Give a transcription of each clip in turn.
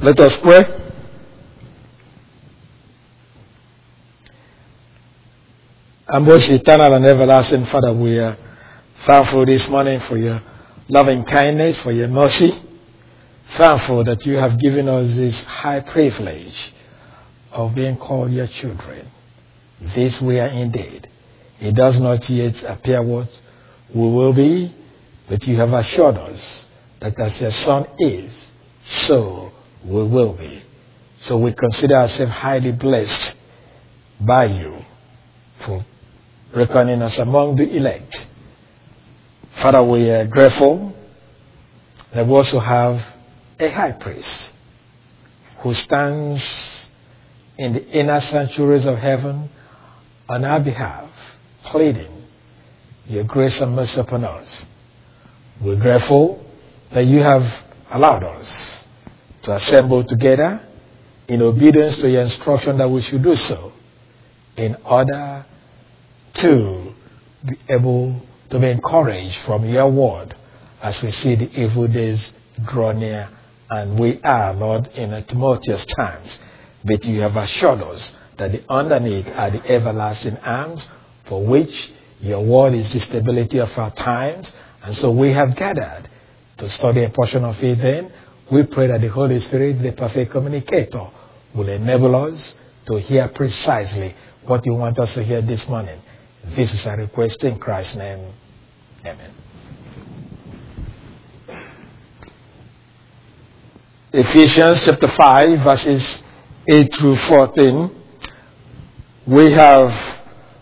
Let us pray. Our most eternal and everlasting Father, we are thankful this morning for your loving kindness, for your mercy. Thankful that you have given us this high privilege of being called your children. This we are indeed. It does not yet appear what we will be, but you have assured us that as your Son is, so we will be. So we consider ourselves highly blessed by you for reckoning us among the elect. Father, we are grateful that we also have a high priest who stands in the inner sanctuaries of heaven on our behalf, pleading your grace and mercy upon us. We're grateful that you have allowed us to assemble together in obedience to your instruction that we should do so in order to be able to be encouraged from your word as we see the evil days draw near, and we are, Lord, in a tumultuous times. But you have assured us that the underneath are the everlasting arms for which your word is the stability of our times. And so we have gathered to study a portion of it then. We pray that the Holy Spirit, the perfect communicator, will enable us to hear precisely what you want us to hear this morning. This is our request in Christ's name. Amen. Ephesians chapter 5, verses 8 through 14. We have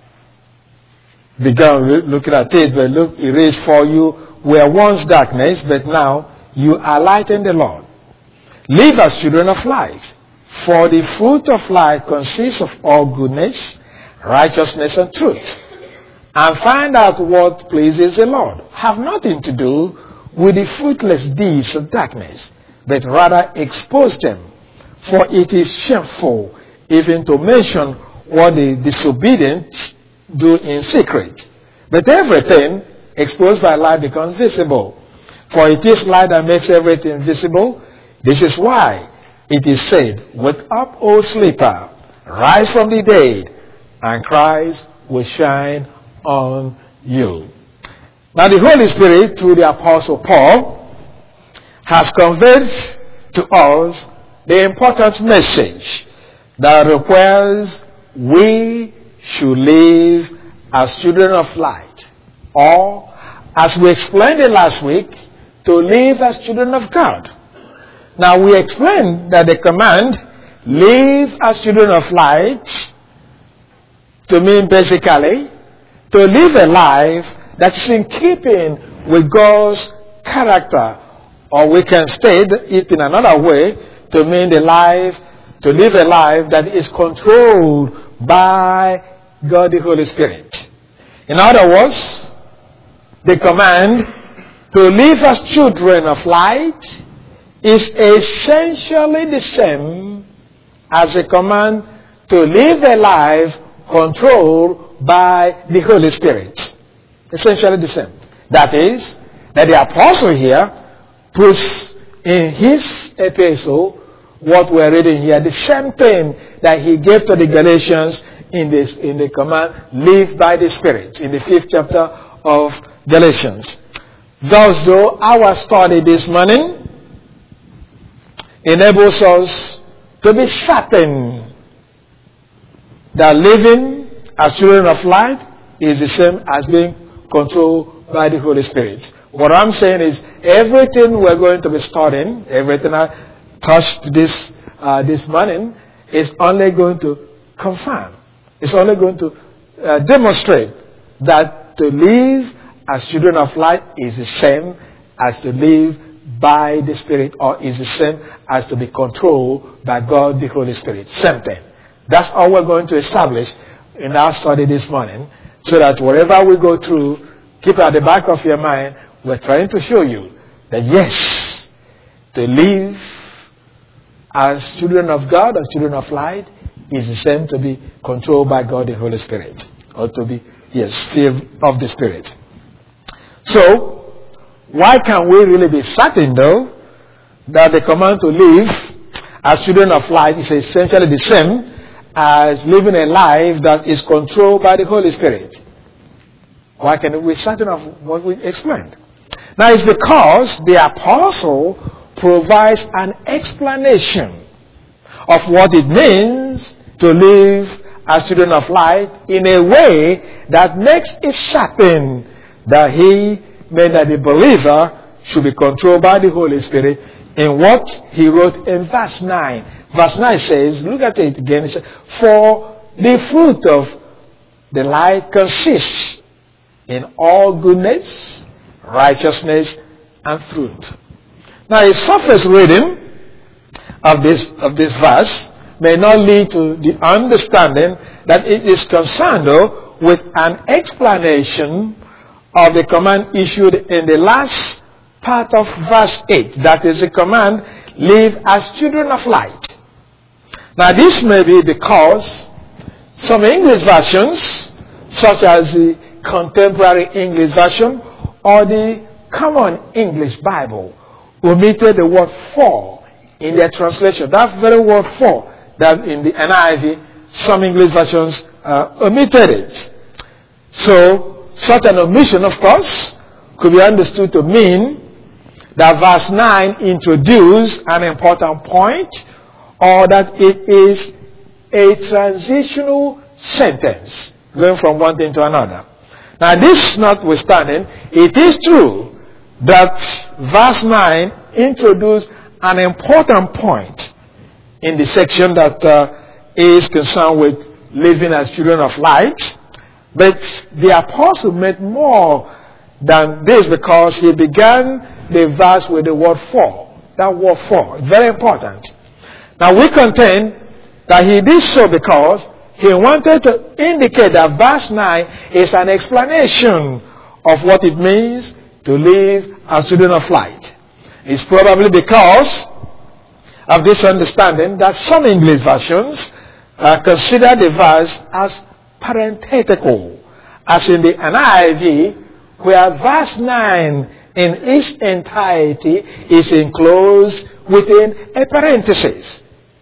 begun looking at it, but look, it reads, for you were once darkness, but now you are light in the Lord. Live as children of light. For the fruit of light consists of all goodness, righteousness, and truth. And find out what pleases the Lord. Have nothing to do with the fruitless deeds of darkness, but rather expose them. For it is shameful even to mention what the disobedient do in secret. But everything exposed by light becomes visible. For it is light that makes everything visible. This is why it is said, wake up, O sleeper, rise from the dead, and Christ will shine on you. Now the Holy Spirit, through the Apostle Paul, has conveyed to us the important message that requires we should live as children of light, or, as we explained it last week, to live as children of God. Now we explained that the command, live as children of light, to mean basically to live a life that is in keeping with God's character, or we can state it in another way to mean to live a life that is controlled by God the Holy Spirit. In other words, the command to live as children of light is essentially the same as the command to live a life controlled by the Holy Spirit. Essentially the same. That is, that the apostle here puts in his epistle what we're reading here, the same thing that he gave to the Galatians in the command, live by the Spirit, in the 5th chapter of Galatians. Thus, though, our study this morning enables us to be certain that living as children of light is the same as being controlled by the Holy Spirit. What I'm saying is everything we're going to be studying, everything I touched this morning, is only going to confirm. It's only going to demonstrate that to live as children of light is the same as to live by the Spirit, or is the same as to be controlled by God the Holy Spirit. Same thing. That's all we're going to establish in our study this morning, so that whatever we go through, keep at the back of your mind, we're trying to show you that yes, to live as children of God, as children of light, is the same to be controlled by God the Holy Spirit, or to be, filled of the Spirit. So, why can we really be certain, though, that the command to live as children of light is essentially the same as living a life that is controlled by the Holy Spirit. Why can we certain of what we explained? Now it's because the apostle provides an explanation of what it means to live as children of light in a way that makes it certain that the believer should be controlled by the Holy Spirit in what he wrote in verse 9. Verse 9 says, look at it again, it says, for the fruit of the light consists in all goodness, righteousness, and truth. Now, a surface reading of this verse may not lead to the understanding that it is concerned, though, with an explanation of the command issued in the last part of verse 8. That is the command, live as children of light. Now, this may be because some English versions, such as the Contemporary English Version or the Common English Bible, omitted the word for in their translation. That very word for, that in the NIV, some English versions omitted it. So, such an omission, of course, could be understood to mean that verse 9 introduced an important point, or that it is a transitional sentence going from one thing to another. Now, this notwithstanding, it is true that verse 9 introduced an important point in the section that is concerned with living as children of light. But the apostle meant more than this, because he began the verse with the word for. That word for, very important. Now, we contend that he did so because he wanted to indicate that verse 9 is an explanation of what it means to live as children of light. It's probably because of this understanding that some English versions consider the verse as parenthetical, as in the NIV, where verse 9 in its entirety is enclosed within a parenthesis.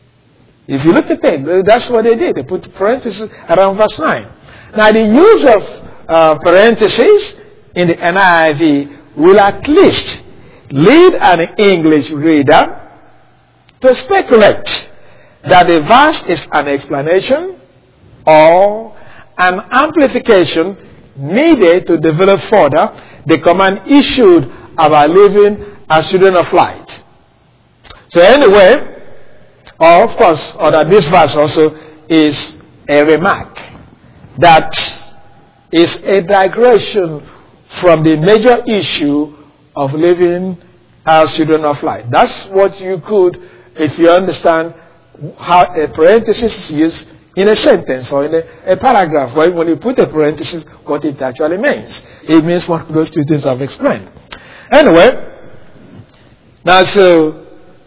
If you look at it, that's what they did. They put parentheses around verse 9. Now, the use of parentheses in the NIV will at least lead an English reader to speculate that the verse is an explanation or an amplification needed to develop further the command issued about living as children of light. So anyway, or of course, or that this verse also is a remark that is a digression from the major issue of living as children of light. That's what you could, if you understand how a parenthesis is used in a sentence or in a paragraph, right? When you put a parenthesis, what it actually means. It means one of those two things I've explained. Anyway, now so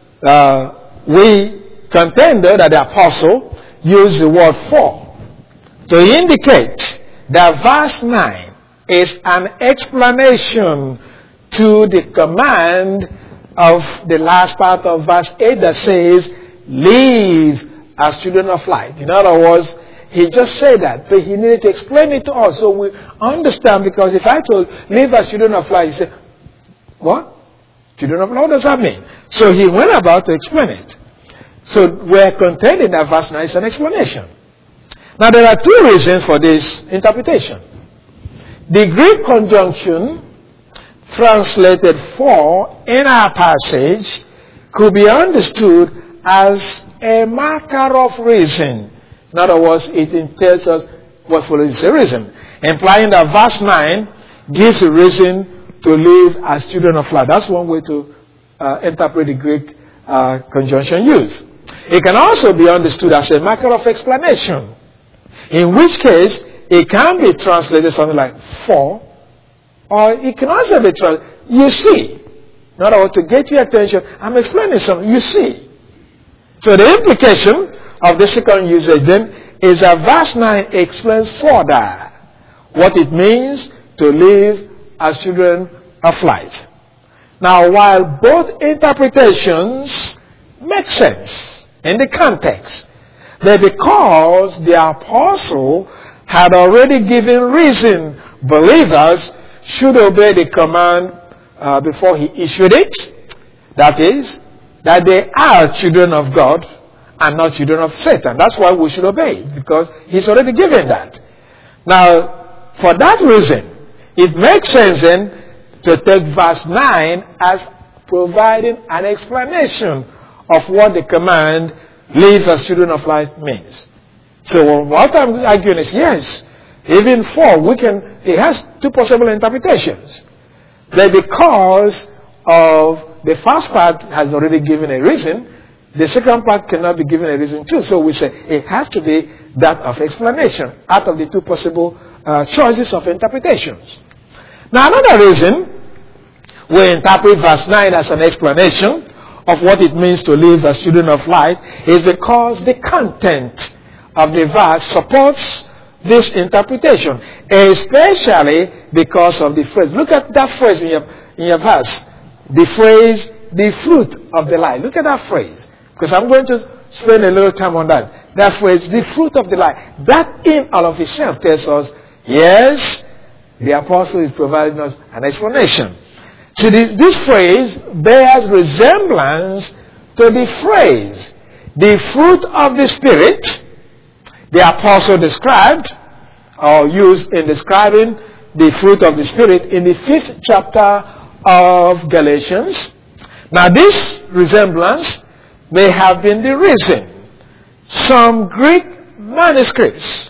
we contend that the apostle used the word for to indicate that verse 9 is an explanation to the command of the last part of verse 8 that says, live as children of light. In other words, he just said that, but he needed to explain it to us so we understand, because if I told live as children of light, he said, what? Children of light, what does that mean? So he went about to explain it. So we're contending that verse 9 is an explanation. Now there are two reasons for this interpretation. The Greek conjunction translated for in our passage could be understood as a marker of reason. In other words, it tells us what follows is a reason, implying that verse 9 gives a reason to live as children of light. That's one way to interpret the Greek conjunction used. It can also be understood as a marker of explanation, in which case it can be translated something like for, or it can also be translated, you see. In other words, to get your attention, I'm explaining something, you see. So the implication of the second usage then is that verse 9 explains further what it means to live as children of light. Now, while both interpretations make sense, in the context. But because the apostle had already given reason believers should obey the command before he issued it, that is, that they are children of God and not children of Satan. That's why we should obey it, because he's already given that. Now, for that reason, it makes sense then to take verse 9 as providing an explanation of what the command, live as children of light, means. So what I'm arguing is, yes, even 4, it has 2 possible interpretations. That because of the first part has already given a reason, the second part cannot be given a reason too. So we say it has to be that of explanation out of the 2 possible choices of interpretations. Now another reason we interpret verse 9 as an explanation of what it means to live as children of light is because the content of the verse supports this interpretation, especially because of the phrase. Look at that phrase in your verse. The phrase, the fruit of the light. Look at that phrase, because I'm going to spend a little time on that. That phrase, the fruit of the light. That in all of itself tells us, yes, the apostle is providing us an explanation. So this phrase bears resemblance to the phrase, the fruit of the Spirit, the apostle described or used in describing the fruit of the Spirit in the 5th chapter of Galatians. Now this resemblance may have been the reason some Greek manuscripts.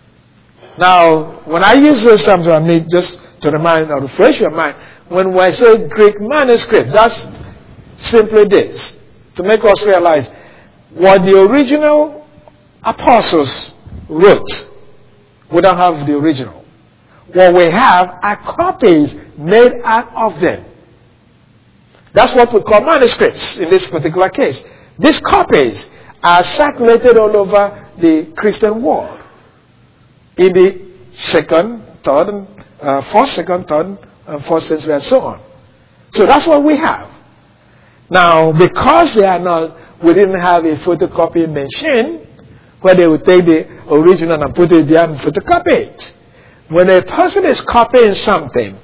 Now when I use those terms, I need just to remind or refresh your mind. When I say Greek manuscript, that's simply this, to make us realize what the original apostles wrote. We don't have the original. What we have are copies made out of them. That's what we call manuscripts in this particular case. These copies are circulated all over the Christian world in the 2nd, 3rd, 1st, 2nd, 3rd, and 4th century and so on. So that's what we have. Now, because we didn't have a photocopying machine where they would take the original and put it there and photocopy it. When a person is copying something,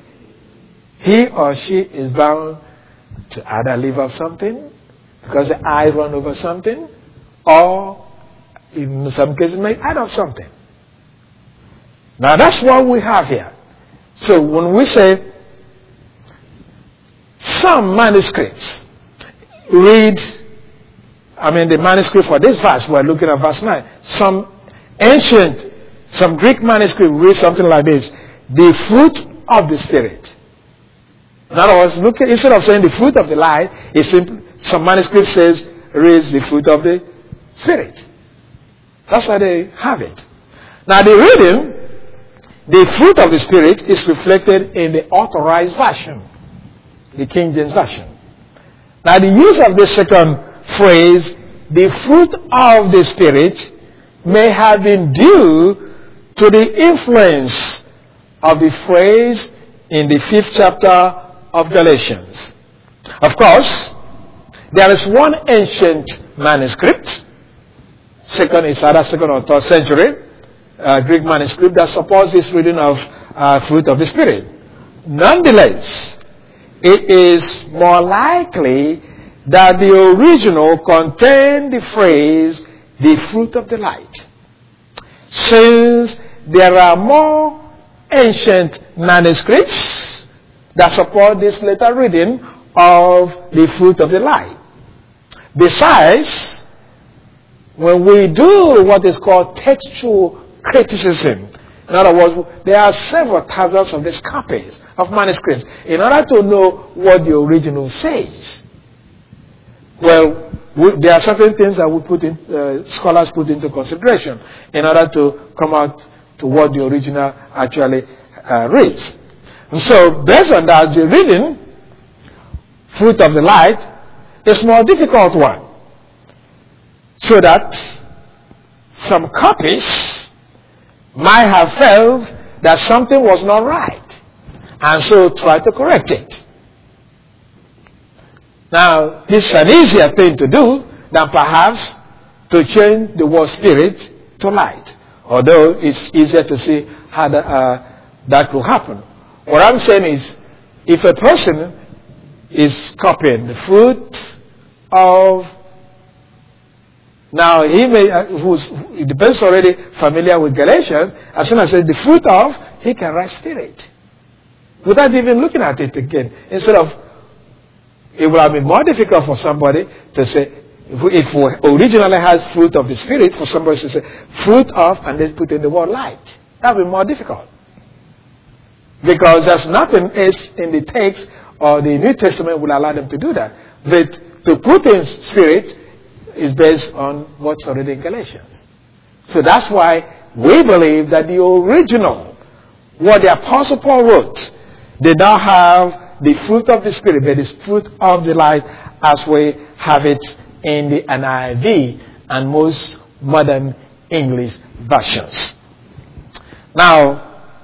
he or she is bound to either leave off something because the eye run over something, or in some cases may add up something. Now that's what we have here. So when we say some manuscripts the manuscript for this verse, we're looking at verse 9. Some Greek manuscript read something like this: the fruit of the Spirit. In other words, instead of saying the fruit of the light, some manuscript reads the fruit of the Spirit. That's why they have it. Now the reading, the fruit of the Spirit, is reflected in the Authorized Version, the King James Version. Now the use of this second phrase, the fruit of the Spirit, may have been due to the influence of the phrase in the 5th chapter of Galatians. Of course, there is one ancient manuscript, either 2nd or 3rd century, Greek manuscript that supports this reading of fruit of the Spirit. Nonetheless, it is more likely that the original contained the phrase, the fruit of the light. Since there are more ancient manuscripts that support this later reading of the fruit of the light. Besides, when we do what is called textual criticism, in other words, there are several thousands of these copies of manuscripts in order to know what the original says. Well, there are certain things that scholars put into consideration in order to come out to what the original actually reads. And so, based on that, the reading, fruit of the light, is a more difficult one. So that some copies might have felt that something was not right, and so try to correct it. Now, this is an easier thing to do than perhaps to change the word spirit to light. Although it's easier to see how that will happen. What I'm saying is, if a person is copying the fruit of, now he may, the person already familiar with Galatians, as soon as it says the fruit of, he can write spirit without even looking at it again. Instead of, it would have been more difficult for somebody to say, if we originally has fruit of the spirit, for somebody to say fruit of and then put in the word light. That would be more difficult. Because there's nothing else in the text or the New Testament will allow them to do that. But to put in spirit is based on what's already in Galatians. So that's why we believe that the original, what the Apostle Paul wrote, they now have the fruit of the spirit, but it's fruit of the light as we have it in the NIV and most modern English versions. Now,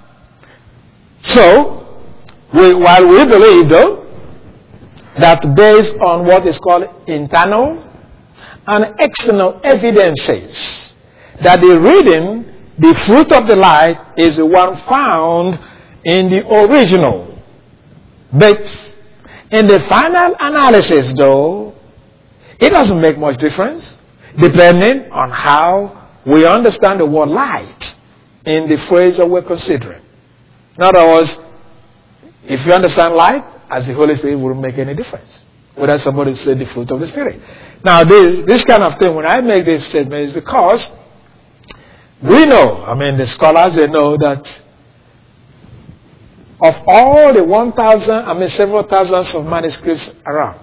so, while we believe though, that based on what is called internal and external evidences, that the reading, the fruit of the light is the one found in the original. But in the final analysis though, it doesn't make much difference depending on how we understand the word light in the phrase that we're considering. In other words, if you understand light as the Holy Spirit, it wouldn't make any difference whether somebody said the fruit of the Spirit. Now, this kind of thing, when I make this statement, is because we know, the scholars, they know that of all the several thousands of manuscripts around,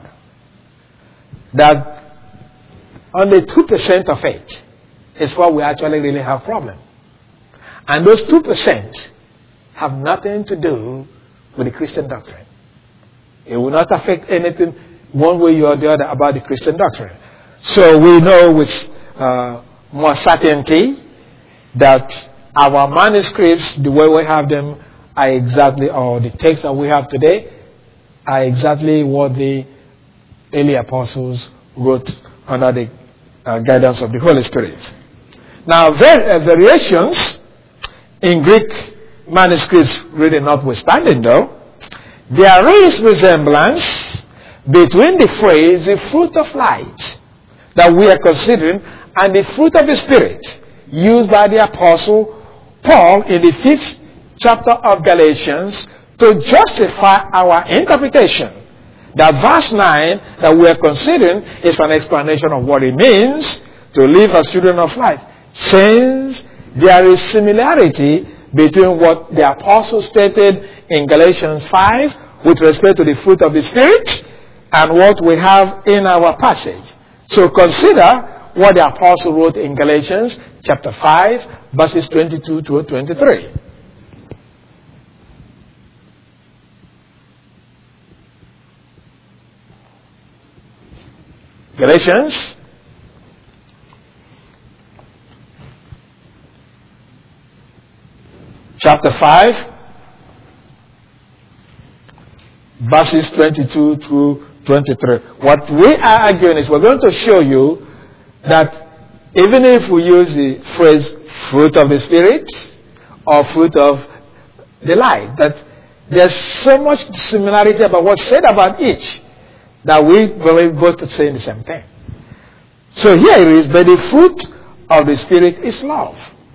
that only 2% of it is what we actually really have problem. And those 2% have nothing to do with the Christian doctrine. It will not affect anything one way or the other about the Christian doctrine. So we know with more certainty that our manuscripts, the way we have them, are exactly, or the texts that we have today, are exactly what the early apostles wrote under the guidance of the Holy Spirit. Now, variations in Greek manuscripts really notwithstanding though, there is resemblance between the phrase, the fruit of light, that we are considering, and the fruit of the Spirit, used by the Apostle Paul in the 5th chapter of Galatians to justify our interpretation that verse 9 that we are considering is an explanation of what it means to live as children of light. Since there is similarity between what the apostle stated in Galatians 5 with respect to the fruit of the Spirit and what we have in our passage. So consider what the apostle wrote in Galatians chapter 5 verses 22 to 23. Galatians chapter 5 verses 22 through 23. What we are arguing is we're going to show you that even if we use the phrase fruit of the Spirit or fruit of the light, that there's so much similarity about what's said about each that we believe both are saying the same thing. So here it is, but the fruit of the Spirit is love,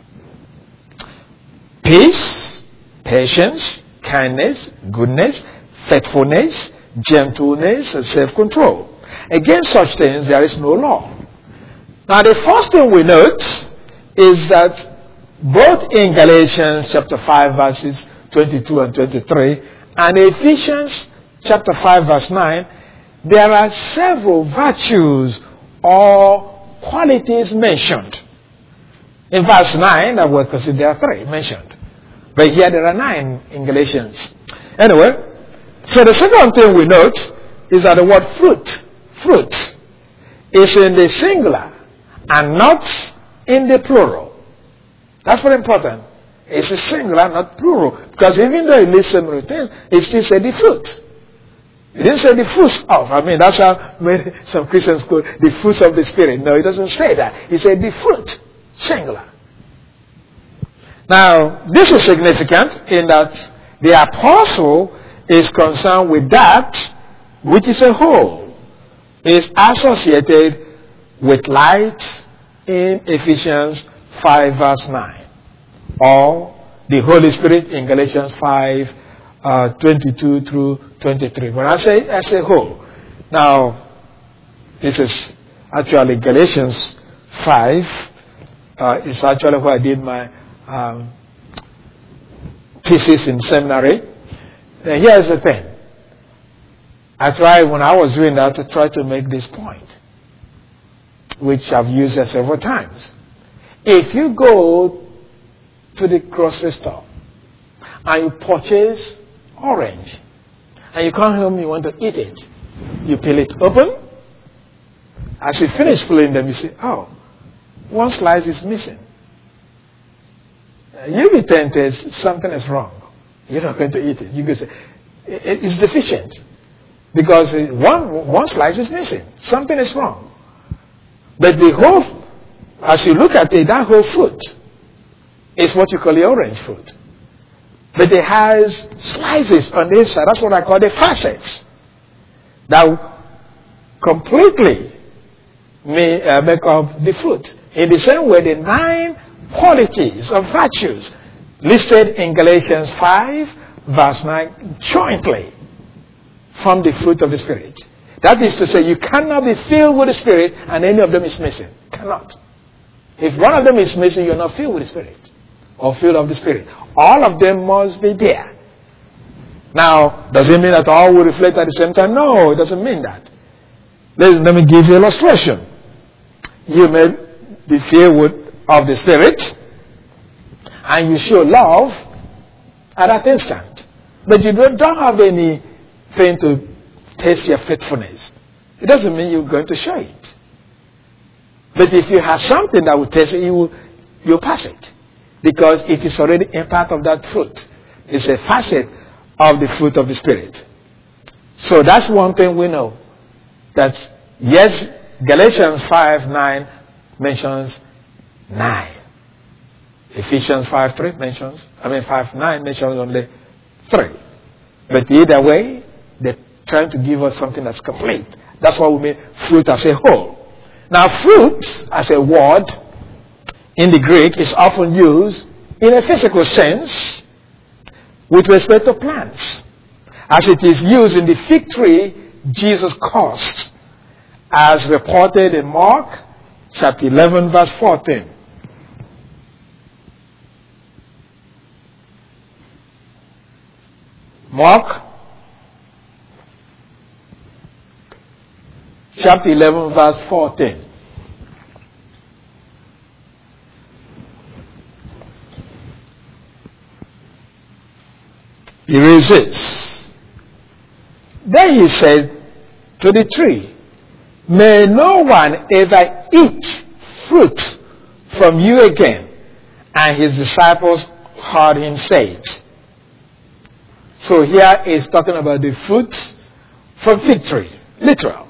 peace, patience, kindness, goodness, faithfulness, gentleness, and self-control. Against such things there is no law. Now the first thing we note is that both in Galatians chapter 5 verses 22 and 23 and Ephesians chapter 5 verse 9, there are several virtues or qualities mentioned. In verse 9, I would consider there are 3 mentioned. But here there are 9 in Galatians. Anyway, so the second thing we note is that the word fruit, is in the singular and not in the plural. That's very important. It's a singular, not plural. Because even though it lists several things, it still says the fruit. It didn't say the fruits of. I mean, that's how many, some Christians call the fruits of the Spirit. No, it doesn't say that. It said the fruit, singular. Now, this is significant in that the apostle is concerned with that which is a whole. Is associated with light in Ephesians 5 verse 9. Or the Holy Spirit in Galatians 5 22 through 23. When I say as a whole, now this is actually Galatians 5. It's actually where I did my thesis in seminary. Now here's the thing. I tried when I was doing that to try to make this point, which I've used it several times. If you go to the grocery store and you purchase orange and you come home, you want to eat it, you peel it open. As you finish peeling them, you say, oh, one slice is missing. You'll be tempted, something is wrong. You're not going to eat it. You can say, it's deficient. Because one slice is missing. Something is wrong. But the whole, as you look at it, that whole fruit is what you call the orange fruit. But it has slices on the inside. That's what I call the facets. That completely make up the fruit. In the same way, the 9 qualities of virtues listed in Galatians 5 verse 9 jointly from the fruit of the Spirit. That is to say, you cannot be filled with the Spirit and any of them is missing. Cannot. If one of them is missing, you're not filled with the Spirit or filled of the Spirit. All of them must be there. Now, does it mean that all will reflect at the same time? No, it doesn't mean that. Let me give you an illustration. You may be filled of the Spirit and you show love at that instant. But you don't have anything to test your faithfulness. It doesn't mean you're going to show it. But if you have something that will test it, you'll pass it. Because it is already a part of that fruit. It's a facet of the fruit of the Spirit. So that's one thing we know. That yes, Galatians 5:9 mentions 9. Ephesians 5:9 mentions only 3. But either way, they're trying to give us something that's complete. That's why we mean fruit as a whole. Now, fruit as a word in the Greek is often used in a physical sense with respect to plants, as it is used in the fig tree Jesus cursed, as reported in Mark chapter 11 verse 14. Mark chapter 11 verse 14. He resists. Then he said to the tree, may no one ever eat fruit from you again. And his disciples heard him say it. So here is talking about the fruit from fig tree, literal.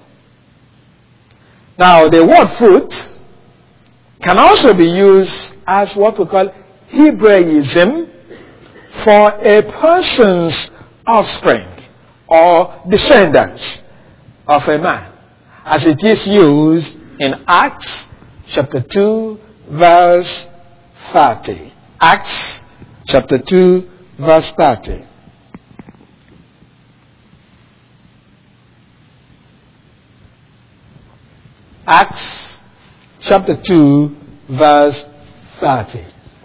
Now the word fruit can also be used as what we call Hebraism for a person's offspring or descendants of a man, as it is used in Acts chapter 2 verse 30. Acts chapter 2 verse 30. Acts chapter 2 verse 30.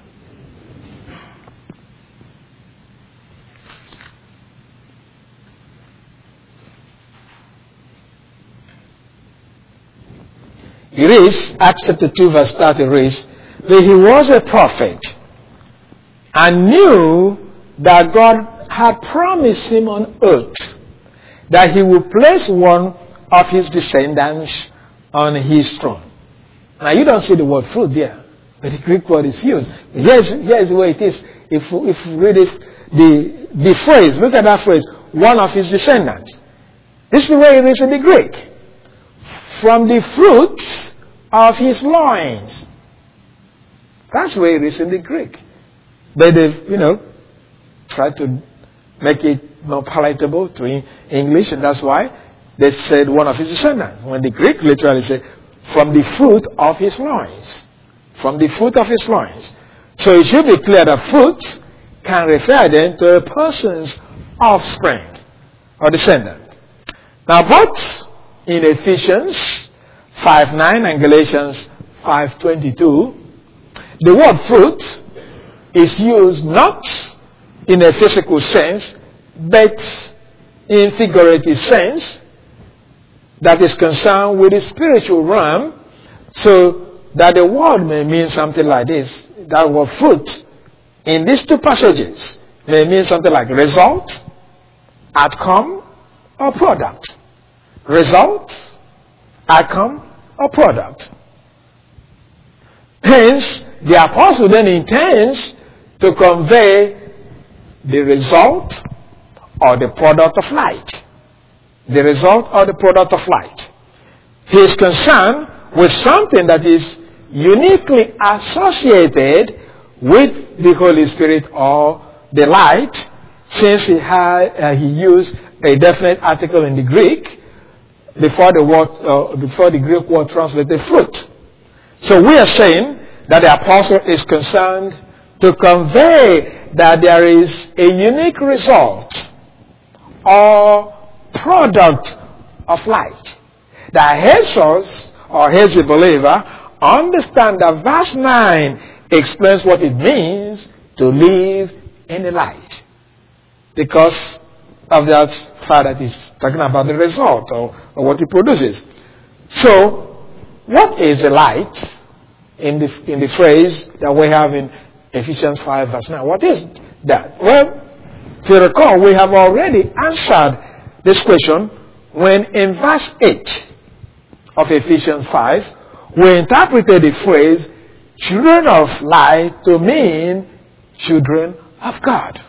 It reads, Acts chapter 2 verse 30 reads, that he was a prophet and knew that God had promised him on earth that he would place one of his descendants on his throne. Now you don't see the word fruit there, but the Greek word is used. Here's where it is. If you read it, the phrase, look at that phrase, one of his descendants. This is the way it is in the Greek. From the fruits of his loins. That's the way it is in the Greek. But they've, tried to make it more palatable to English, and that's why they said one of his descendants. When the Greek literally said, from the fruit of his loins. From the fruit of his loins. So it should be clear that fruit can refer then to a person's offspring or descendant. Now both in Ephesians 5:9 and Galatians 5:22, the word fruit is used not in a physical sense, but in figurative sense that is concerned with the spiritual realm, so that the word may mean something like this. That word fruit in these two passages may mean something like result, outcome, or product. Result, outcome, or product. Hence, the apostle then intends to convey the result or the product of light. The result or the product of light. He is concerned with something that is uniquely associated with the Holy Spirit or the light, since he used a definite article in the Greek before the Greek word translated fruit. So we are saying that the apostle is concerned to convey that there is a unique result or product of light that helps us or helps the believer understand that verse 9 explains what it means to live in the light, because of that fact that it's talking about the result or what it produces. So, what is the light in the phrase that we have in Ephesians 5 verse 9? What is that? Well, if you recall, we have already answered this question when in verse 8 of Ephesians 5, we interpreted the phrase children of light to mean children of God.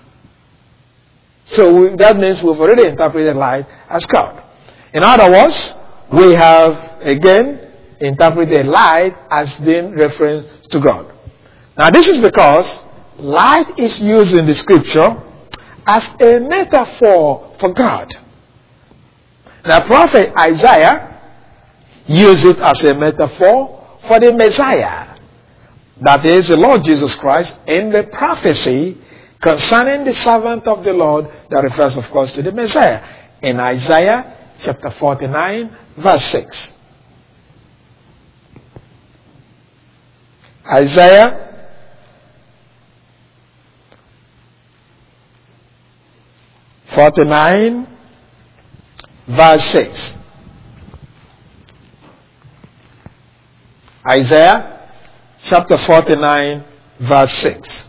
So that means we've already interpreted light as God. In other words, we have again interpreted light as being reference to God. Now this is because light is used in the scripture as a metaphor for God. Now prophet Isaiah used it as a metaphor for the Messiah, that is the Lord Jesus Christ, in the prophecy concerning the servant of the Lord that refers of course to the Messiah in Isaiah chapter 49 verse 6. Isaiah (49) verse 6. Isaiah chapter 49 verse 6.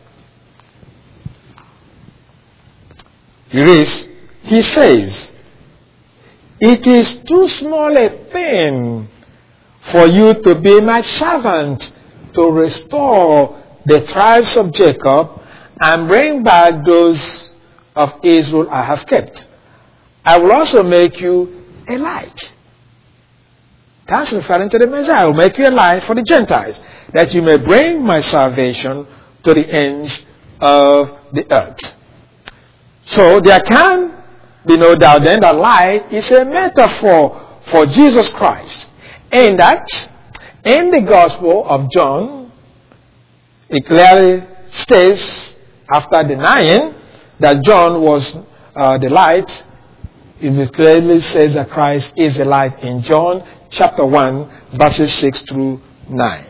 He says, "It is too small a thing for you to be my servant, to restore the tribes of Jacob and bring back those of Israel I have kept. I will also make you a light." That's referring to the Messiah. I will make you a light for the Gentiles, that you may bring my salvation to the ends of the earth. So there can be no doubt then that light is a metaphor for Jesus Christ. And that in the Gospel of John, it clearly states, after denying that John was the light, it clearly says that Christ is the light in John chapter 1 verses 6 through 9.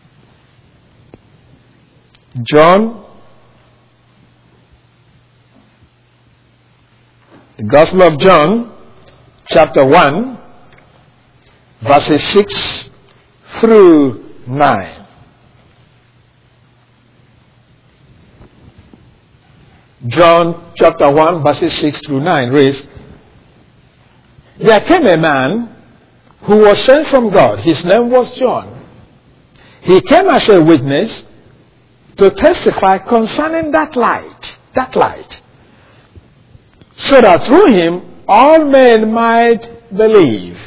John, the Gospel of John chapter 1 verses 6 through 9. John chapter 1 verses 6 through 9 reads, "There came a man who was sent from God. His name was John. He came as a witness to testify concerning that light, so that through him all men might believe.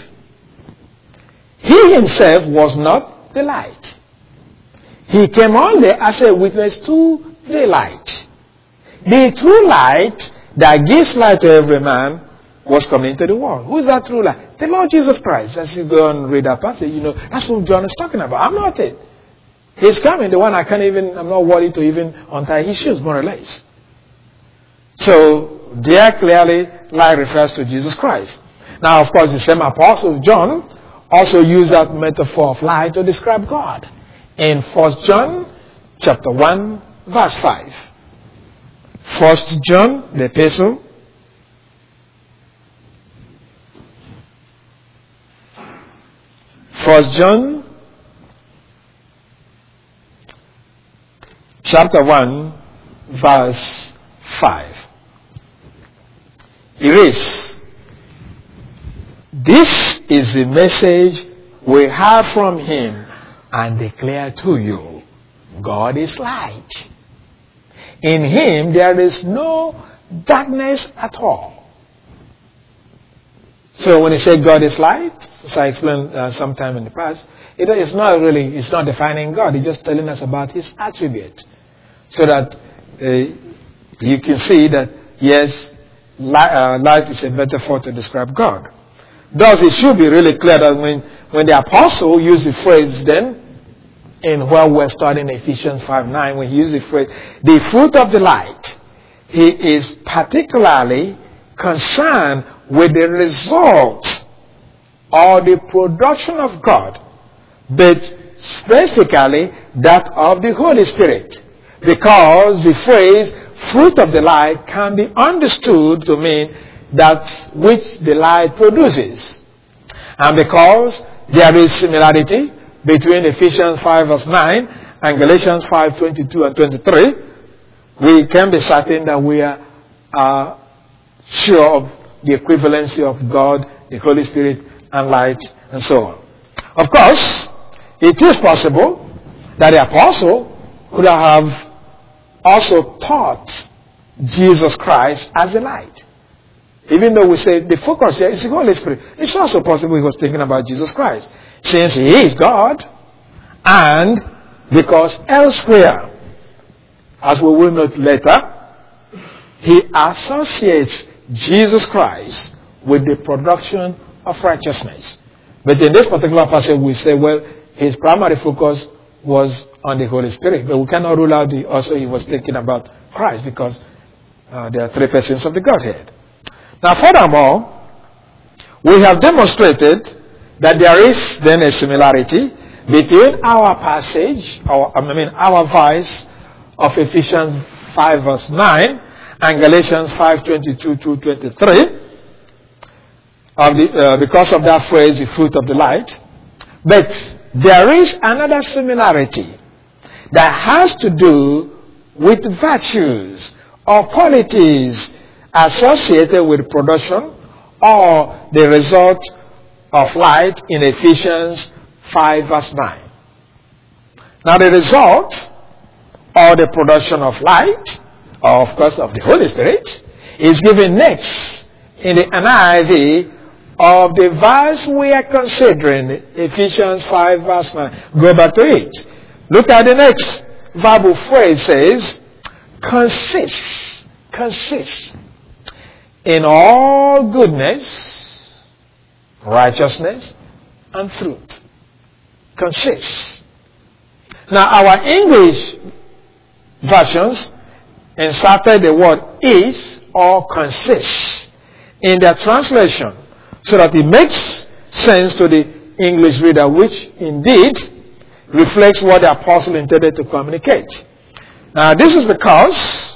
He himself was not the light. He came only as a witness to the light. The true light that gives light to every man was coming into the world. Who is that true light? The Lord Jesus Christ. As you go and read that passage, that's what John is talking about. I'm not it. He's coming, the one I'm not worthy to even untie his shoes, more or less. So, there clearly, light refers to Jesus Christ. Now, of course, the same apostle, John, also used that metaphor of light to describe God. In 1 John, chapter 1, verse 5. 1 John, the epistle. 1 John, chapter 1, verse 5. It reads, "This is the message we have from him and declare to you. God is light. In him there is no darkness at all." So when he said God is light, as I explained sometime in the past, it's not defining God. It's just telling us about his attribute. So that you can see that, yes, light is a metaphor to describe God. Thus, it should be really clear that when the apostle used the phrase then, in where we're studying Ephesians 5:9, when he used the phrase, the fruit of the light, he is particularly concerned with the result or the production of God, but specifically that of the Holy Spirit. Because the phrase fruit of the light can be understood to mean that which the light produces. And because there is similarity between Ephesians 5 verse 9 and Galatians 5:22 and 23, we can be certain that we are sure of the equivalency of God, the Holy Spirit, and light, and so on. Of course, it is possible that the apostle could have also taught Jesus Christ as the light. Even though we say the focus here is the Holy Spirit, it's also possible he was thinking about Jesus Christ, since he is God, and because elsewhere, as we will note later, he associates Jesus Christ with the production of righteousness. But in this particular passage, we say, well, his primary focus was on the Holy Spirit. But we cannot rule out also he was thinking about Christ, because there are three persons of the Godhead. Now, furthermore, we have demonstrated that there is then a similarity between our passage, our verse of Ephesians 5 verse 9 and Galatians 5:22 to 23, because of that phrase, the fruit of the light. But there is another similarity that has to do with virtues or qualities associated with production or the result of light in Ephesians 5 verse 9. Now the result or the production of light, or of course of the Holy Spirit, is given next in the NIV of the verse we are considering, Ephesians 5 verse 9. Go back to it. Look at the next verbal phrase. Says, consist in all goodness, righteousness, and truth. Consist. Now our English versions inserted the word is or consists in their translation, so that it makes sense to the English reader, which indeed reflects what the apostle intended to communicate. Now this is because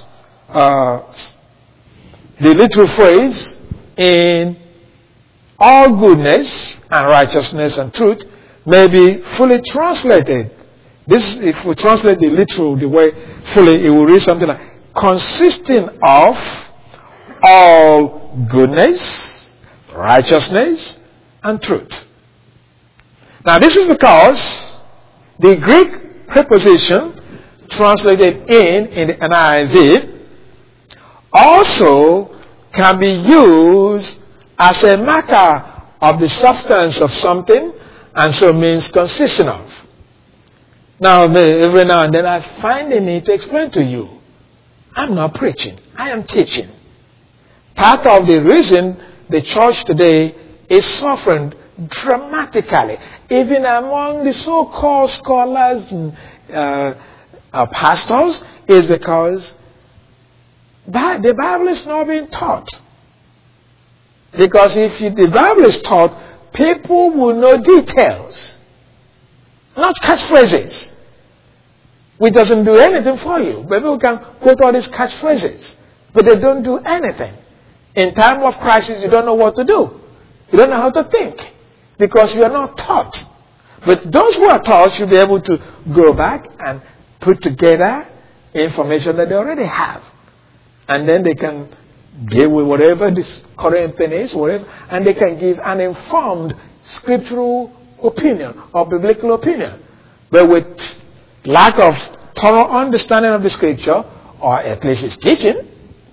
the literal phrase in all goodness and righteousness and truth may be fully translated. This, if we translate the literal the way fully, it will read something like consisting of all goodness, righteousness, and truth. Now this is because the Greek preposition translated in the NIV also can be used as a marker of the substance of something, and so means consisting of. Now, every now and then I find the need to explain to you. I'm not preaching. I am teaching. Part of the reason the church today is suffering dramatically, even among the so-called scholars and pastors, is because the Bible is not being taught. Because if the Bible is taught, people will know details, not catchphrases, which doesn't do anything for you. People can quote all these catchphrases, but they don't do anything. In time of crisis, you don't know what to do. You don't know how to think, because you are not taught. But those who are taught should be able to go back and put together information that they already have. And then they can deal with whatever this current thing is, whatever, and they can give an informed scriptural opinion or biblical opinion. But with lack of thorough understanding of the scripture, or at least its teaching,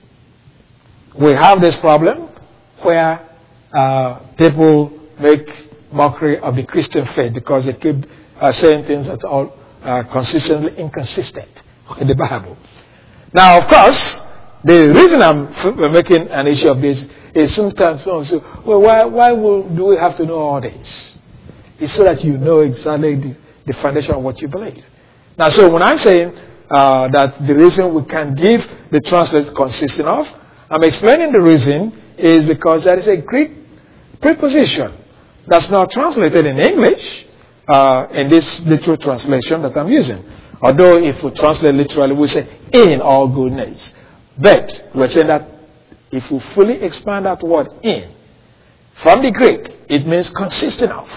we have this problem where people make mockery of the Christian faith because they keep saying things that are consistently inconsistent with the Bible. Now, of course, the reason I'm making an issue of this is sometimes people say, well, why do we have to know all this? It's so that you know exactly the foundation of what you believe. Now, so when I'm saying that the reason we can give the translate consisting of, I'm explaining the reason is because there is a Greek preposition that's not translated in English in this literal translation that I'm using. Although if we translate literally, we say in all goodness. But we're saying that if we fully expand that word in, from the Greek, it means consisting of.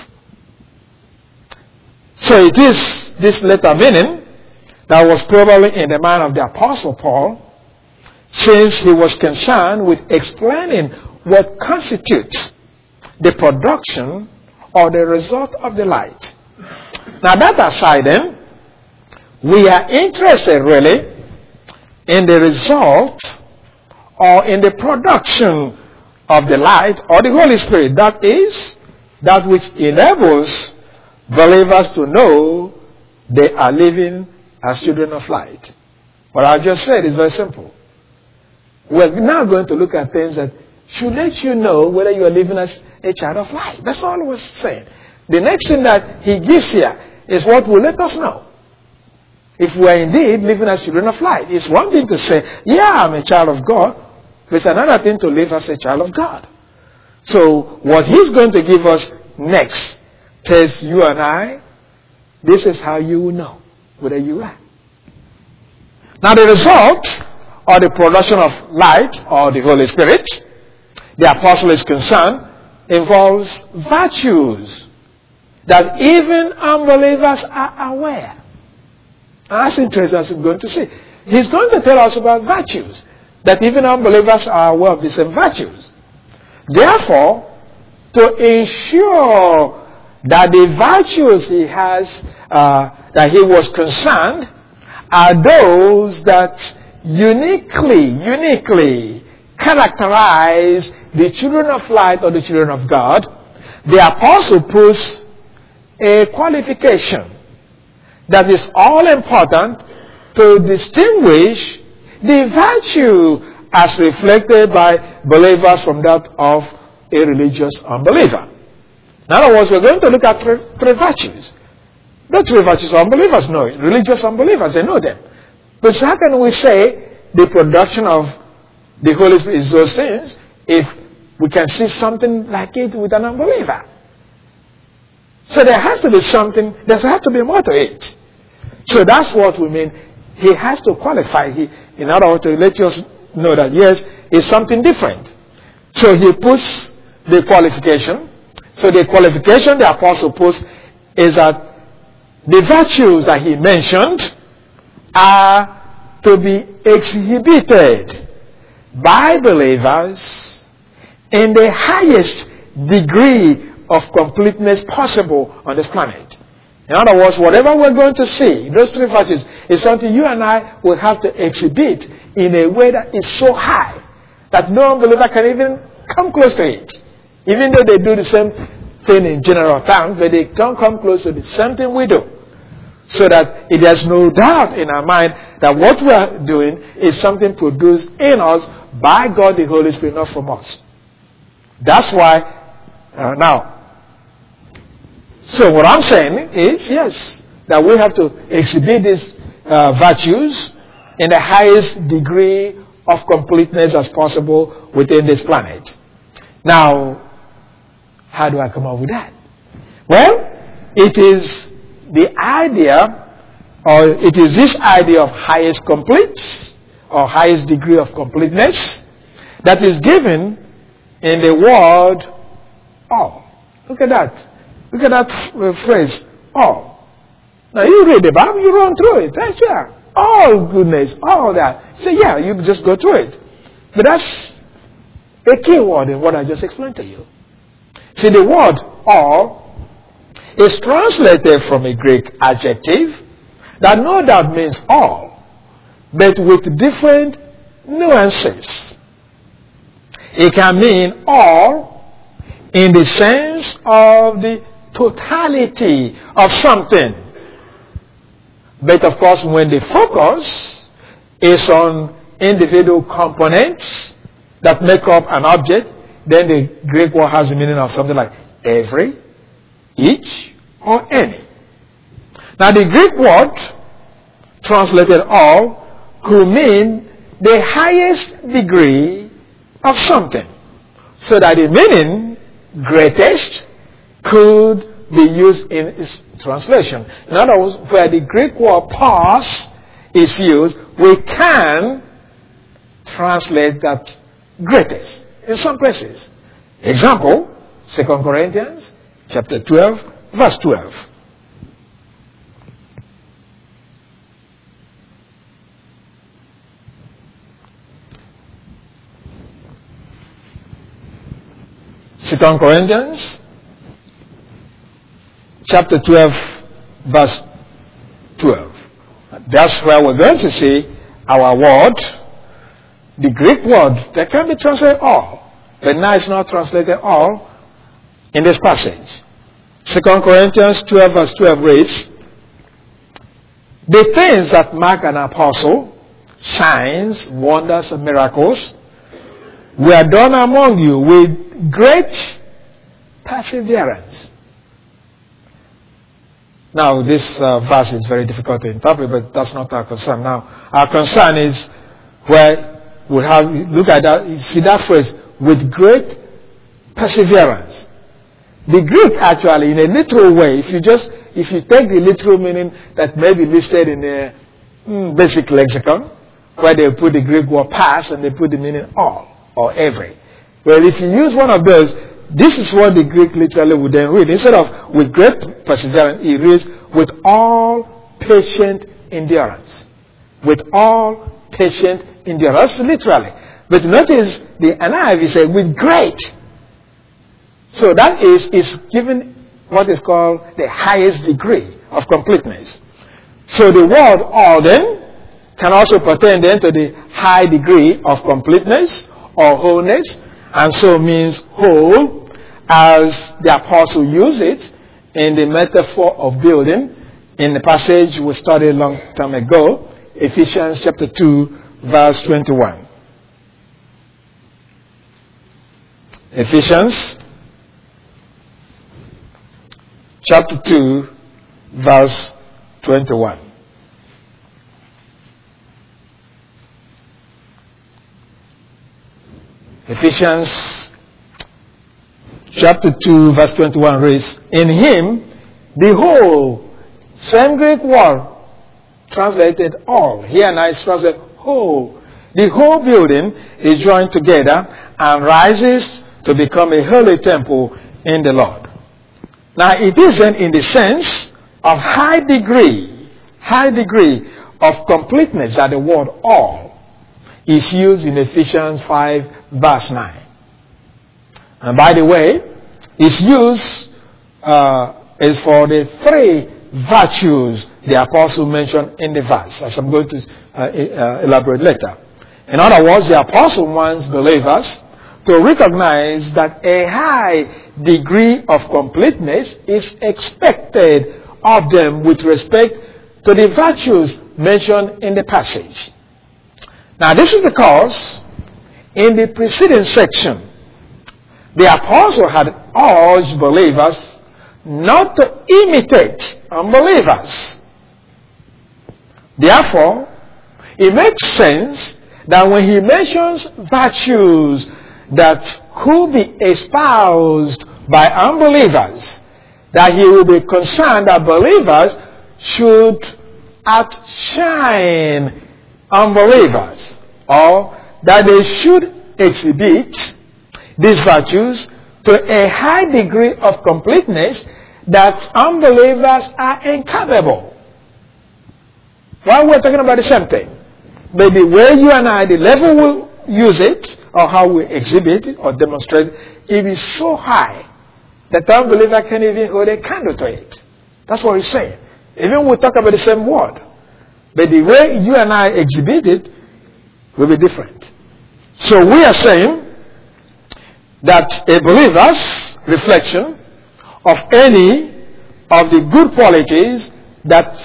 So it is this latter meaning that was probably in the mind of the Apostle Paul, since he was concerned with explaining what constitutes the production or the result of the light. Now that aside then, we are interested really in the result or in the production of the light or the Holy Spirit. That is, that which enables believers to know they are living as children of light. What I just said is very simple. We're now going to look at things that should let you know whether you are living as a child of light. That's all we're saying. The next thing that he gives here is what will let us know if we are indeed living as children of light. It's one thing to say, yeah, I'm a child of God, but it's another thing to live as a child of God. So what he's going to give us next tells you and I, this is how you will know whether you are. Now the result or the production of light or the Holy Spirit, the apostle is concerned, involves virtues that even unbelievers are aware. And that's interesting, as we're going to see. He's going to tell us about virtues that even unbelievers are aware of the same virtues. Therefore, to ensure that the virtues he has, that he was concerned, are those that uniquely characterize the children of light or the children of God, the apostle puts a qualification that is all important to distinguish the virtue as reflected by believers from that of a religious unbeliever. In other words, we're going to look at three virtues. The three virtues unbelievers know it. Religious unbelievers, they know them. But how can we say the production of the Holy Spirit is those things if we can see something like it with an unbeliever? So there has to be something, there has to be more to it. So that's what we mean. He has to qualify. In other words, to let us know that yes, it's something different. So he puts the qualification. So the qualification the apostle puts is that the virtues that he mentioned are to be exhibited by believers in the highest degree of completeness possible on this planet. In other words, whatever we're going to see, those three virtues, is something you and I will have to exhibit in a way that is so high that no unbeliever can even come close to it. Even though they do the same thing in general terms, but they don't come close to the same thing we do. So that it has no doubt in our mind that what we are doing is something produced in us by God the Holy Spirit, not from us. That's why, so what I'm saying is, yes, that we have to exhibit these virtues in the highest degree of completeness as possible within this planet. Now, how do I come up with that? Well, it is the idea, or it is this idea of highest complete, or highest degree of completeness, that is given in the word all. Look at that. Look at that phrase, all. Now you read the Bible, you run through it. That's all goodness, all that. So yeah, you just go through it. But that's a key word in what I just explained to you. See, the word all is translated from a Greek adjective that no doubt means all, but with different nuances. It can mean all in the sense of the totality of something. But of course, when the focus is on individual components that make up an object, then the Greek word has the meaning of something like every, each, or any. Now the Greek word translated all could mean the highest degree of something. So that the meaning greatest could be used in its translation. In other words, where the Greek word pars is used, we can translate that greatest in some places. Example, 2 Corinthians chapter 12, verse 12. Second Corinthians chapter 12, verse 12. That's where we're going to see our word, the Greek word that can be translated all, but now it's not translated all in this passage. 2 Corinthians 12, verse 12 reads, the things that mark an apostle, signs, wonders, and miracles, were done among you with great perseverance. Now, this verse is very difficult to interpret, but that's not our concern. Now, our concern is where we have, look at that, you see that phrase, with great perseverance. The Greek actually, in a literal way, if you take the literal meaning that may be listed in the basic lexicon, where they put the Greek word pas and they put the meaning all or every. Well, if you use one of those, this is what the Greek literally would then read. Instead of with great perseverance, it reads with all patient endurance. With all patient endurance, literally. But notice the NIV said with great. So that is given what is called the highest degree of completeness. So the word all then can also pertain then to the high degree of completeness or wholeness, and so means whole, as the apostle used it in the metaphor of building in the passage we studied a long time ago, Ephesians chapter 2, verse 21. Ephesians chapter 2, verse 21. Ephesians chapter 2, verse 21 reads, in him, the whole, same Greek word, translated all. Here now it's translated whole. The whole building is joined together and rises to become a holy temple in the Lord. Now it isn't in the sense of high degree of completeness that the word all is used in Ephesians 5, verse 9. And by the way, it's used is for the three virtues the apostle mentioned in the verse, as I'm going to elaborate later. In other words, the apostle wants believers to recognize that a high degree of completeness is expected of them with respect to the virtues mentioned in the passage. Now, this is because in the preceding section, the apostle had urged believers not to imitate unbelievers. Therefore, it makes sense that when he mentions virtues that could be espoused by unbelievers, that he will be concerned that believers should outshine unbelievers, or that they should exhibit these virtues to a high degree of completeness that unbelievers are incapable. Well, we're talking about the same thing. But the way you and I, the level we use it, or how we exhibit it or demonstrate it, it is so high that the unbeliever can't even hold a candle to it. That's what he's saying. Even we talk about the same word, but the way you and I exhibit it will be different. So we are saying that a believer's reflection of any of the good qualities that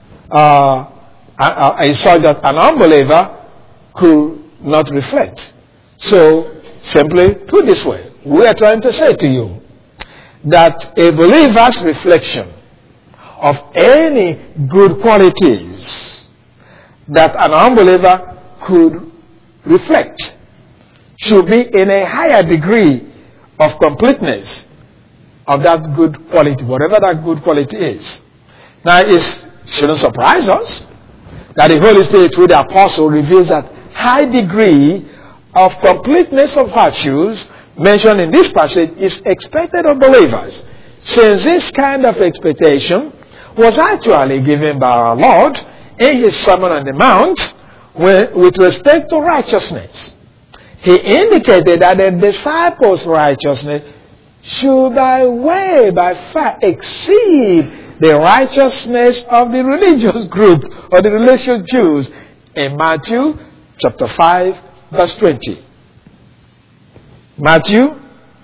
I saw that an unbeliever could not reflect. So, simply put this way, we are trying to say to you that a believer's reflection of any good qualities that an unbeliever could reflect should be in a higher degree of completeness of that good quality, whatever that good quality is. Now, it shouldn't surprise us that the Holy Spirit through the apostle reveals that high degree of completeness of virtues mentioned in this passage is expected of believers, since this kind of expectation was actually given by our Lord in his Sermon on the Mount with respect to righteousness. He indicated that the disciples' righteousness should by far exceed the righteousness of the religious group or the religious Jews in Matthew chapter 5 verse 20. Matthew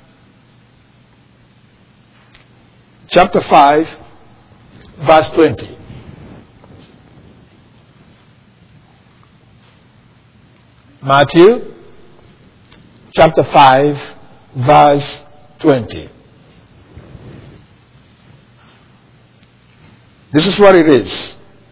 chapter 5 verse 20. Matthew chapter 5 verse 20. This is what it is.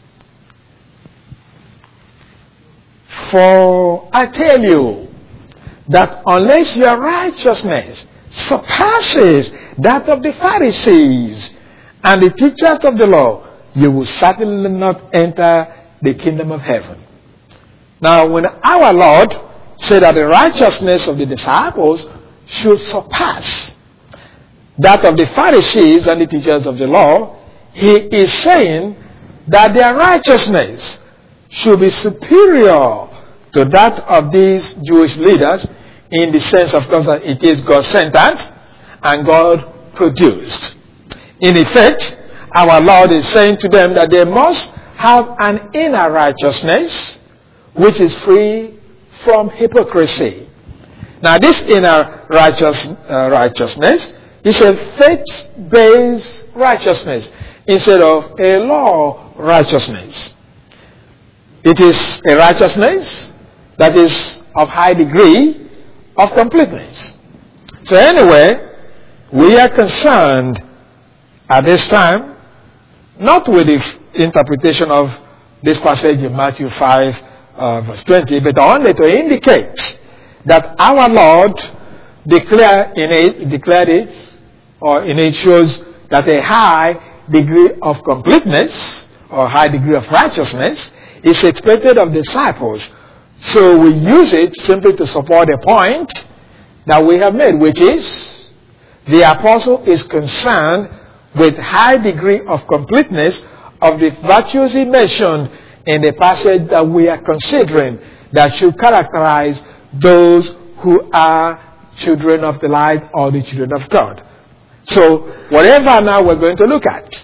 For I tell you that unless your righteousness surpasses that of the Pharisees and the teachers of the law, you will certainly not enter the kingdom of heaven. Now, when our Lord said that the righteousness of the disciples should surpass that of the Pharisees and the teachers of the law, he is saying that their righteousness should be superior to that of these Jewish leaders, in the sense, of course, that it is God sentence and God produced. In effect, our Lord is saying to them that they must have an inner righteousness which is free from hypocrisy. Now, this inner righteousness is a faith-based righteousness instead of a law righteousness. It is a righteousness that is of high degree of completeness. So anyway, we are concerned at this time not with the interpretation of this passage in Matthew 5 verse 20, but only to indicate that our Lord declared it, or in it shows that a high degree of completeness or high degree of righteousness is expected of disciples. So we use it simply to support a point that we have made, which is the apostle is concerned with high degree of completeness of the virtues he mentioned in the passage that we are considering that should characterize those who are children of the light or the children of God. So whatever now we're going to look at,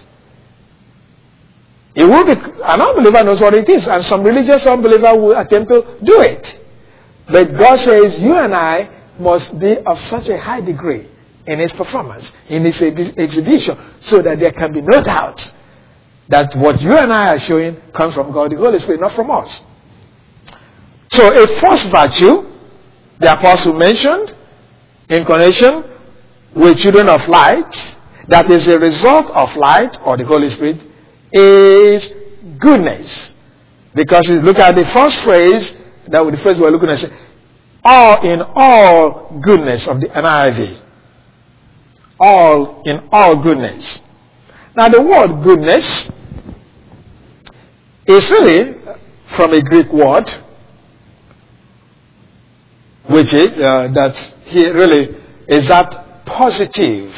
it will be, an unbeliever knows what it is, and some religious unbeliever will attempt to do it. But God says you and I must be of such a high degree in its performance, in its exhibition, so that there can be no doubt that what you and I are showing comes from God, the Holy Spirit, not from us. So a first virtue, the apostle mentioned, in connection with children of light, that is a result of light or the Holy Spirit, is goodness. Because if you look at the first phrase, that was the phrase we're looking at, in all goodness of the NIV. All in all goodness. Now the word goodness is really from a Greek word, which is that here really is that positive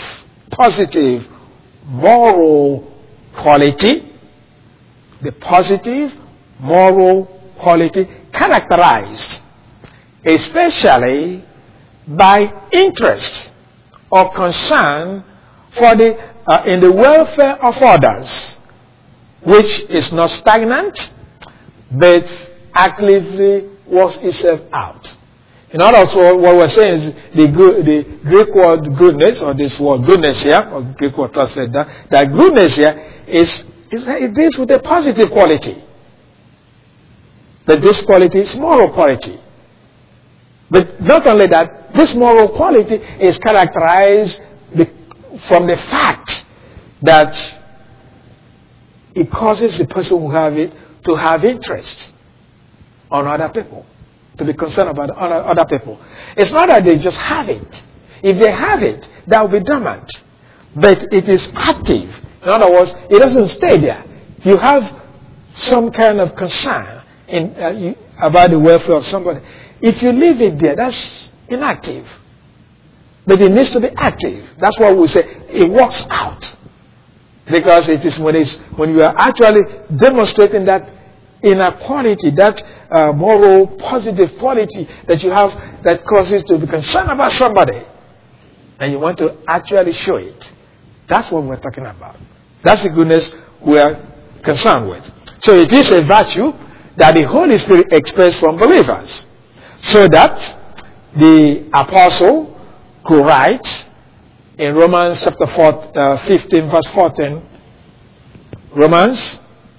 moral quality, the positive moral quality characterized especially by interest or concern for in the welfare of others, which is not stagnant but actively works itself out. In other words, what we're saying is the Greek word goodness, or this word goodness here, or Greek word translate that goodness here it deals with a positive quality. But this quality is moral quality. But not only that, this moral quality is characterized from the fact that it causes the person who have it to have interest on other people, to be concerned about other people. It's not that they just have it. If they have it, that will be dormant. But it is active. In other words, it doesn't stay there. You have some kind of concern about the welfare of somebody. If you leave it there, that's inactive. But it needs to be active. That's what we say. It works out. Because it is when you are actually demonstrating that inner quality, that moral, positive quality that you have that causes to be concerned about somebody, and you want to actually show it. That's what we're talking about. That's the goodness we're concerned with. So it is a virtue that the Holy Spirit expects from believers, so that the apostle could write in Romans chapter 15 verse 14, Romans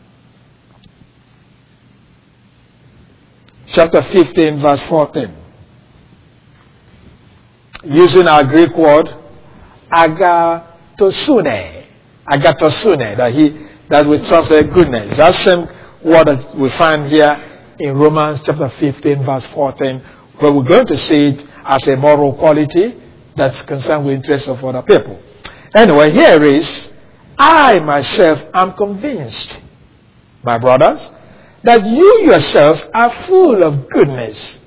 chapter 15 verse 14, using our Greek word agatosune, that we translate goodness. That same word that we find here in Romans chapter 15 verse 14, where we're going to see it as a moral quality that's concerned with interests of other people. Anyway, here is, I myself am convinced, my brothers, that you yourselves are full of goodness,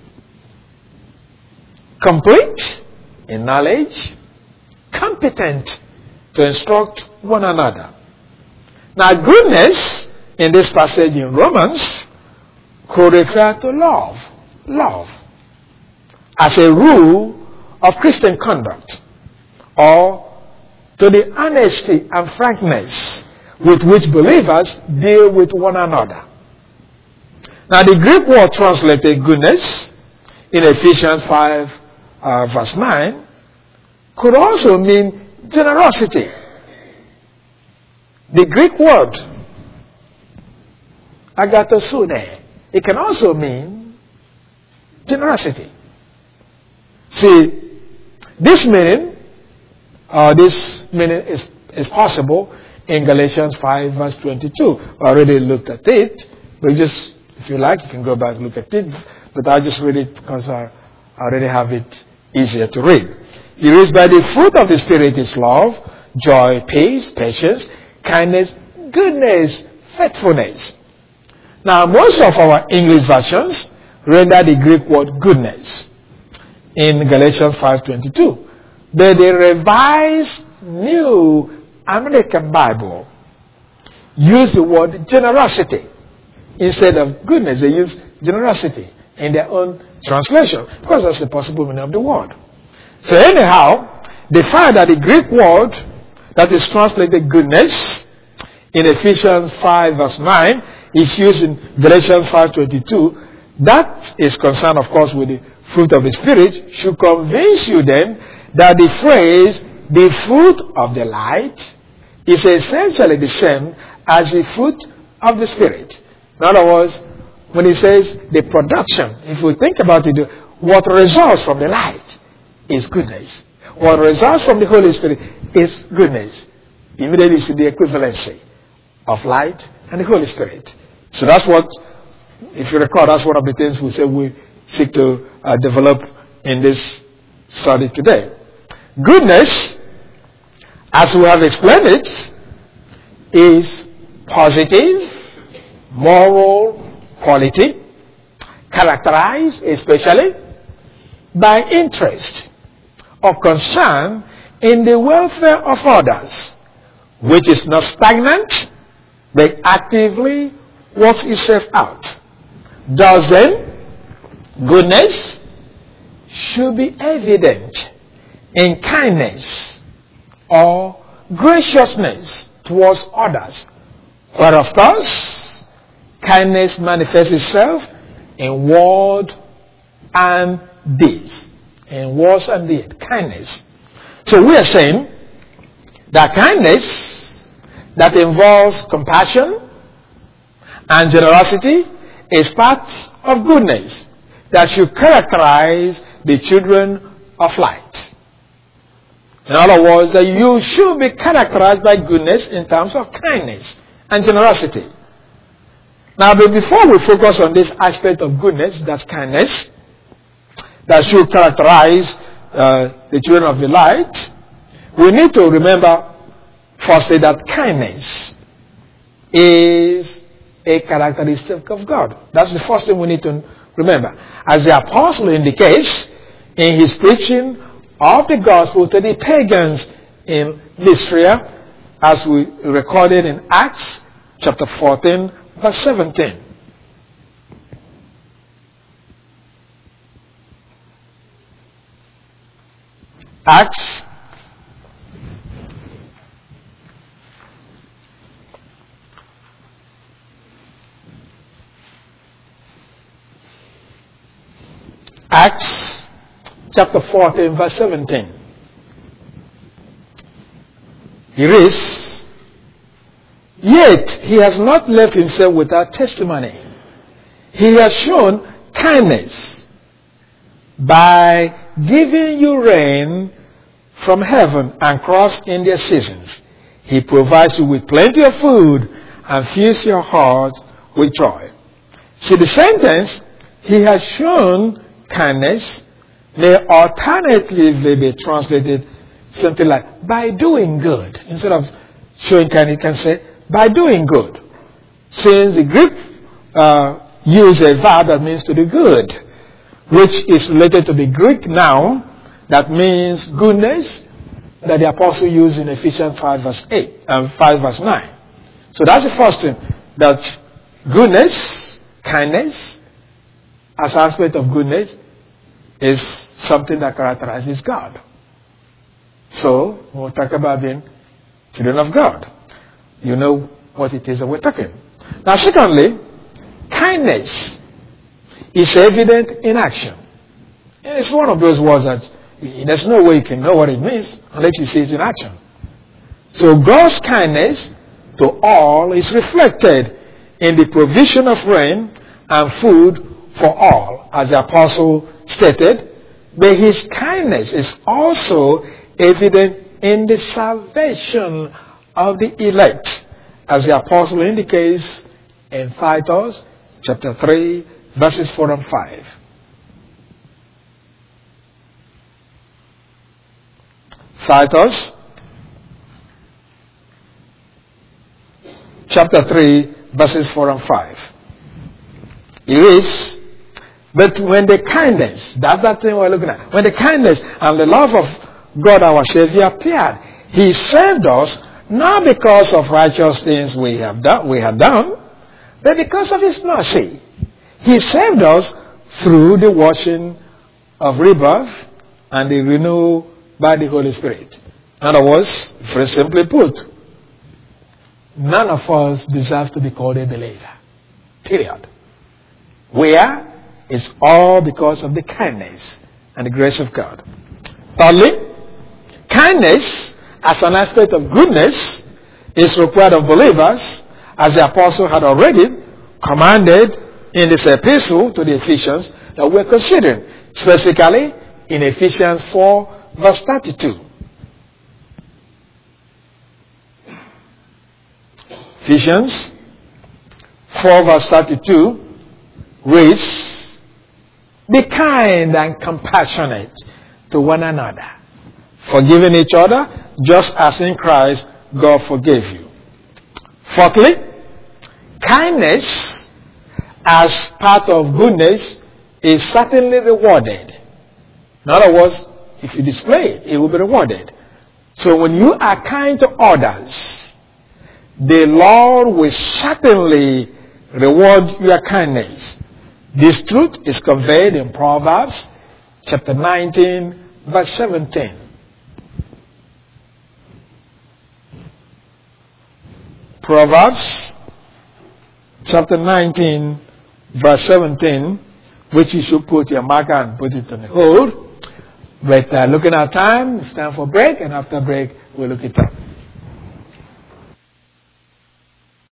complete in knowledge, competent to instruct one another. Now, goodness in this passage in Romans could refer to love. Love as a rule of Christian conduct, or to the honesty and frankness with which believers deal with one another. Now, the Greek word translated goodness in Ephesians 5 verse 9 could also mean generosity. The Greek word agatosune, it can also mean generosity. See, this meaning is possible in Galatians 5 verse 22. I already looked at it, but just, if you like, you can go back and look at it. But I just read it because I already have it easier to read. It reads, by the fruit of the Spirit is love, joy, peace, patience, kindness, goodness, faithfulness. Now, most of our English versions render the Greek word goodness in Galatians 5:22. But the Revised New American Bible use the word generosity. Instead of goodness, they use generosity in their own translation, because that's the possible meaning of the word. So anyhow, the fact that the Greek word that is translated goodness in Ephesians 5 verse 9 is used in Galatians 5:22, that is concerned, of course, with the fruit of the Spirit should convince you then that the phrase, the fruit of the light, is essentially the same as the fruit of the Spirit. In other words, when he says the production, if we think about it, what results from the light is goodness. What results from the Holy Spirit is goodness. Immediately you see the equivalency of light and the Holy Spirit. So that's what, if you recall, that's one of the things we say we seek to develop in this study today. Goodness, as we have explained it, is positive, moral quality, characterized especially by interest or concern in the welfare of others, which is not stagnant, but actively works itself out. Thus then, goodness should be evident in kindness or graciousness towards others, where of course kindness manifests itself in word and deeds. In words and deeds, kindness. So we are saying that kindness that involves compassion and generosity is part of goodness that should characterize the children of light. In other words, that you should be characterized by goodness in terms of kindness and generosity. Now, but before we focus on this aspect of goodness, that's kindness, that should characterize the children of the light, we need to remember firstly that kindness is a characteristic of God. That's the first thing we need to remember. As the apostle indicates in his preaching of the gospel to the pagans in Lystra, as we recorded in Acts chapter 14, verse 17. Acts chapter 14, verse 17. Here is, yet he has not left himself without testimony. He has shown kindness by giving you rain from heaven and crops in their seasons. He provides you with plenty of food and fills your heart with joy. See, the sentence, he has shown kindness, may alternatively be translated something like by doing good. Instead of showing kindness, you can say by doing good. Since the Greek use a verb that means to do good, which is related to the Greek noun that means goodness that the apostle used in Ephesians 5 verse 8 and 5 verse 9. So that's the first thing, that goodness, kindness, as an aspect of goodness, is something that characterizes God. So, when we talk about being children of God, you know what it is that we're talking. Now, secondly, kindness is evident in action. And it's one of those words that there's no way you can know what it means unless you see it in action. So God's kindness to all is reflected in the provision of rain and food for all, as the apostle stated, but his kindness is also evident in the salvation of the elect, as the apostle indicates in Titus chapter 3, verses 4 and 5. Titus chapter 3, verses 4 and 5. It is, but when the kindness, that's that thing we're looking at, when the kindness and the love of God our Savior appeared, he saved us not because of righteous things we have done, but because of his mercy. He saved us through the washing of rebirth and the renewal by the Holy Spirit. In other words, very simply put, none of us deserves to be called a believer. Period. We are It's all because of the kindness and the grace of God. Thirdly, kindness as an aspect of goodness is required of believers, as the apostle had already commanded in this epistle to the Ephesians that we're considering, specifically in Ephesians 4 verse 32. Ephesians 4 verse 32 reads, "Be kind and compassionate to one another, forgiving each other, just as in Christ God forgave you." Fourthly, kindness as part of goodness is certainly rewarded. In other words, if you display it, it will be rewarded. So when you are kind to others, the Lord will certainly reward your kindness. This truth is conveyed in Proverbs chapter 19 verse 17. Proverbs chapter 19 verse 17, which you should put your marker and put it on the hold. But looking at time, it's time for break, and after break we'll look it up.